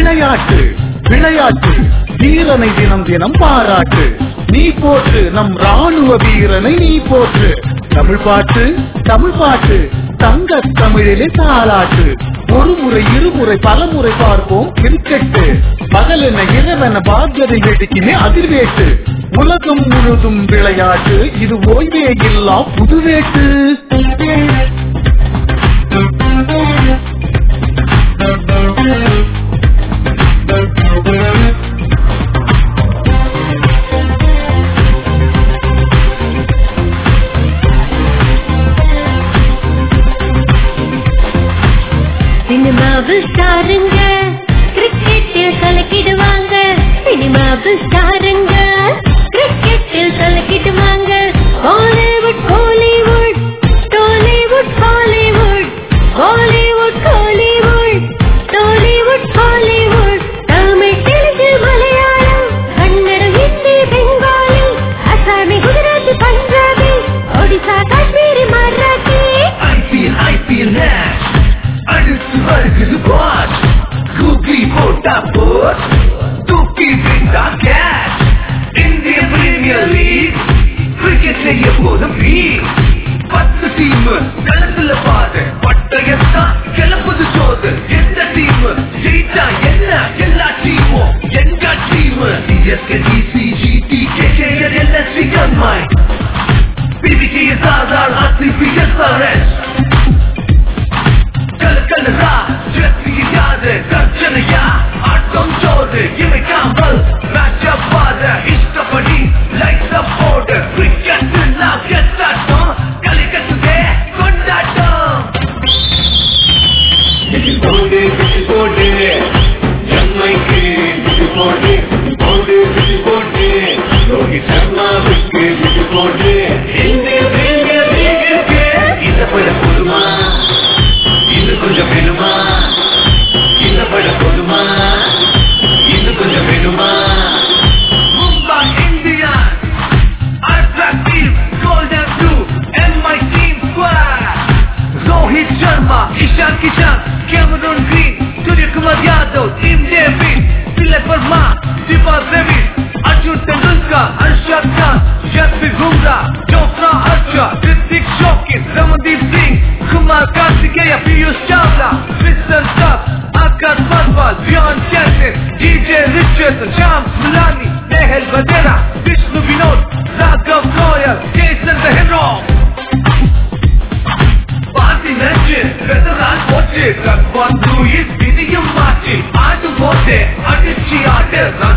விளையாட்டு விளையாட்டு வீரனை தினம் தினம் பாராட்டு. நீ போற்று நம் ராணுவ வீரனை நீ போற்று. தமிழ் பாட்டு தமிழ் பாட்டு தங்க தமிழிலே தாலாட்டு. ஒரு முறை இருமுறை பலமுறை பார்ப்போம் கிரிக்கெட்டு. பகலென இரவென பாத்தியதை வெடிக்கினே அதிர்வேட்டு. உலகம் முழுதும் விளையாட்டு இது ஓய்வே இல்லா புதுவேட்டு. சினிமாவில் ஸ்டாருங்க கிரிக்கெட்டில் கலக்கிடுவாங்க. சினிமாவில் ஸ்டாருங்க கிரிக்கெட்டில் கலக்கிடுவாங்க. Hollywood Hollywood Tollywood Hollywood Hollywood Hollywood Tollywood Hollywood Tamil Telugu Malayalam Kannada Hindi Bengali Asami Gujarati Punjabi Odisha Kashmiri Marathi. IPL match அடுத்து வருகிறது வாட்ச். கூகுளி போட்டா போட் தூக்கி விட்டா கேட்ச். இந்திய பிரீமியர் லீக் கிரிக்கெட்ல எப்போதும் லீக். 10 டீம் களத்துல பாரு பட்டயத்தான் கிளப்புது சோது. எந்த டீம் ஜெயிச்சா என்ன எல்லா டீமும் எங்க team. CSK DCG TKKR LSV கண்மாய் BBKS RR RCB SRS கலக்கலரா ஜெர்சியாது கர்ஜனையா ஆட்டம் சோது இமைக்காமல் மேட்ச பாத இஷ்டப்படி லைட்ஸ் போடு. கிரிக்கெட் எல்லாம் கெட்டாட்டம் கலிக்கட்டுதே கொண்டாட்டம். போடு போடு எம்ஐக்கு போடு போடு போடு ரோஹித் சர்மாவுக்கு போடு. இந்திய பிரீமியர் லீகிற்கு இந்த பட போதுமா இன்னும் கொஞ்சம் வேணுமா? இந்த பட போதுமா இன்னும் கொஞ்சம் வேணுமா? Mumbai Indians attractive golden blue MI team squad. Rohit Sharma Ishan Kishan Cameron Green Suryakumar Yadav Tim David Tilak Varma Diwakar ரவிஸ் Arjun Tendulkar Arshad Khan Jasprit Bumrah Jofra Archer Hrithik Shokeen Ramandeep Singh Kumar Kartikeya Piyush Chawla mister டப் ஆகாஷ் பர்வால் பியான் கேன்சன் DJ Richardson Shams Mulani Nehal Wadhera Vishnu Vinod Raghav Goyal Jason ரெஹ்ரோ. பாதி மேட்ச் வெதரால் போட்டு ரக்வான் லூயிஸ் விதியும் மாற்றி ஆடும் போதே அடிச்சு ஆடு